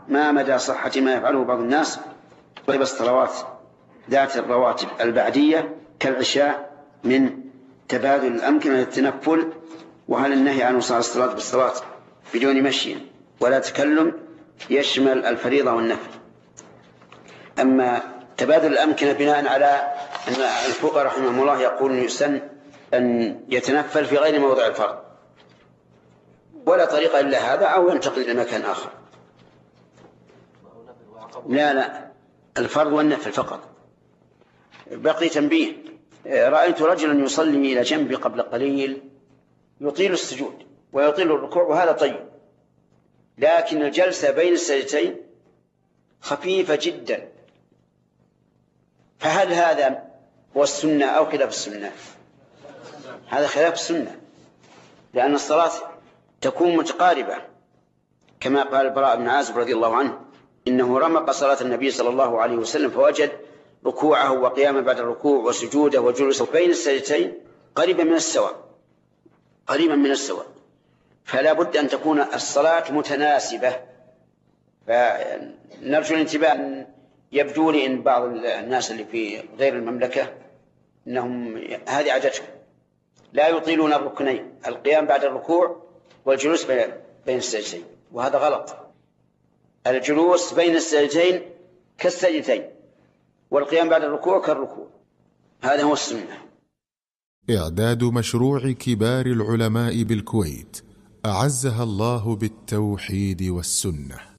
ما مدى صحة ما يفعله بعض الناس قرب الصلوات ذات الرواتب البعدية كالعشاء من تبادل الأمكنة للتنفل، وهل النهي عن وصال الصلاة بالصلاة بدون مشي ولا تكلم يشمل الفريضة والنفل؟ أما تبادل الأمكنة بناء على أن الفقهاء رحمهم الله يقولون يسن أن يتنفل في غير موضع الفرض ولا طريقة إلا هذا، أو ينتقل إلى مكان آخر. لا الفرض والنفل فقط. بقي تنبيه، رأيت رجلا يصلي إلى جنبي قبل قليل يطيل السجود ويطيل الركوع وهذا طيب، لكن الجلسة بين السجدتين خفيفة جدا، فهل هذا هو السنة أو خلاف السنة؟ هذا خلاف السنة، لأن الصلاة تكون متقاربة كما قال البراء بن عازب رضي الله عنه إنه رمق صلاة النبي صلى الله عليه وسلم فوجد ركوعه وقيامه بعد الركوع وسجوده وجلوسه بين السجدتين قريبا من السواء، فلا بد أن تكون الصلاة متناسبة. فنرجو الانتباه. يبدو لي إن بعض الناس اللي في غير المملكة إنهم هذه عادتهم لا يطيلون الركنين، القيام بعد الركوع والجلوس بين السجدتين، وهذا غلط. الجلوس بين السجدتين كالسجدتين والقيام بعد الركوع كالركوع، هذا هو السنة. إعداد مشروع كبار العلماء بالكويت أعزها الله بالتوحيد والسنة.